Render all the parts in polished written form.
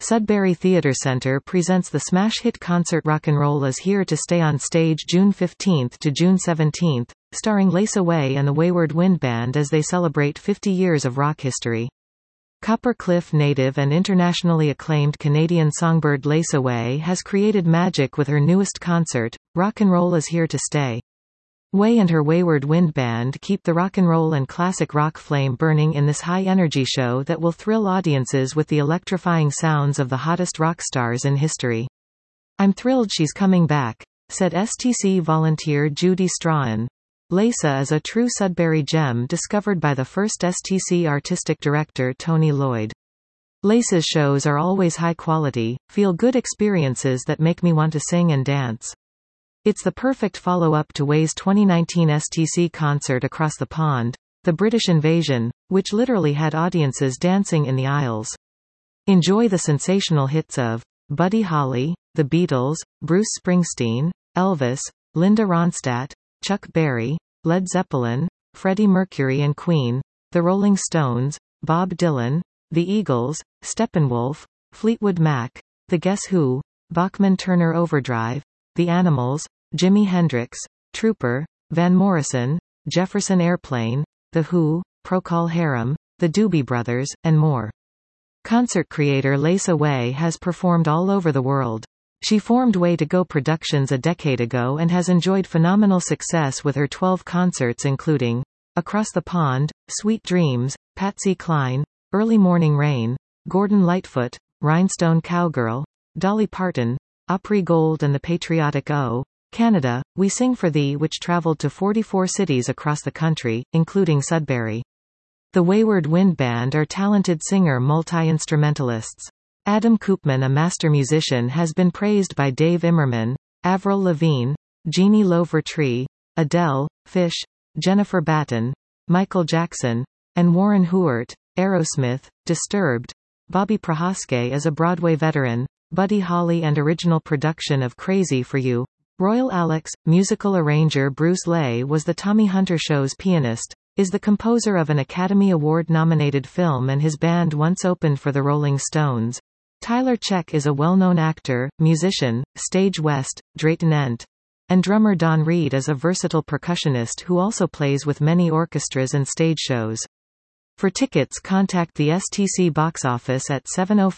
Sudbury Theatre Centre presents the smash hit concert Rock 'n' Roll Is Here to Stay on stage June 15 to June 17, starring Lace Away and the Wayward Wind Band as they celebrate 50 years of rock history. Copper Cliff native and internationally acclaimed Canadian songbird Lace Away has created magic with her newest concert, Rock 'n' Roll Is Here to Stay. Way and her Wayward Wind Band keep the rock and roll and classic rock flame burning in this high-energy show that will thrill audiences with the electrifying sounds of the hottest rock stars in history. "I'm thrilled she's coming back," said STC volunteer Judy Strahan. Lisa is a true Sudbury gem discovered by the first STC artistic director Tony Lloyd. Lace's shows are always high-quality, feel-good experiences that make me want to sing and dance. It's the perfect follow-up to Way's 2019 STC concert across the pond, The British Invasion, which literally had audiences dancing in the aisles. Enjoy the sensational hits of Buddy Holly, The Beatles, Bruce Springsteen, Elvis, Linda Ronstadt, Chuck Berry, Led Zeppelin, Freddie Mercury and Queen, The Rolling Stones, Bob Dylan, The Eagles, Steppenwolf, Fleetwood Mac, The Guess Who, Bachman-Turner Overdrive, The Animals, Jimi Hendrix, Trooper, Van Morrison, Jefferson Airplane, The Who, Procol Harum, The Doobie Brothers, and more. Concert creator Lace Away has performed all over the world. She formed Way to Go Productions a decade ago and has enjoyed phenomenal success with her 12 concerts including Across the Pond, Sweet Dreams, Patsy Cline, Early Morning Rain, Gordon Lightfoot, Rhinestone Cowgirl, Dolly Parton, Opry Gold and the Patriotic O, Canada, We Sing for Thee, which traveled to 44 cities across the country, including Sudbury. The Wayward Wind Band are talented singer multi-instrumentalists. Adam Koopman, a master musician, has been praised by Dave Immerman, Avril Lavigne, Jeannie Lovertree, Adele, Fish, Jennifer Batten, Michael Jackson, and Warren Huart. Aerosmith, Disturbed, Bobby Prohaske as a Broadway veteran, Buddy Holly and original production of Crazy for You. Royal Alex, musical arranger Bruce Lay was the Tommy Hunter Show's pianist, is the composer of an Academy Award-nominated film and his band once opened for the Rolling Stones. Tyler Check is a well-known actor, musician, stage West, Drayton Ent, and drummer Don Reed is a versatile percussionist who also plays with many orchestras and stage shows. For tickets, contact the STC box office at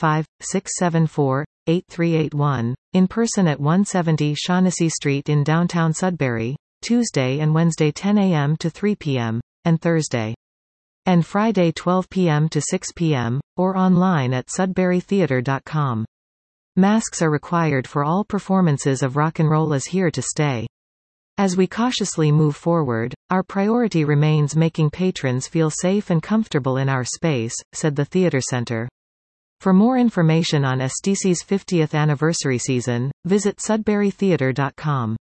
705-674-8381, in person at 170 Shaughnessy Street in downtown Sudbury, Tuesday and Wednesday 10 a.m. to 3 p.m., and Thursday and Friday 12 p.m. to 6 p.m., or online at sudburytheatre.com. Masks are required for all performances of Rock 'n' Roll Is Here to Stay. As we cautiously move forward, our priority remains making patrons feel safe and comfortable in our space, said the Theatre Centre. For more information on STC's 50th anniversary season, visit sudburytheatre.com.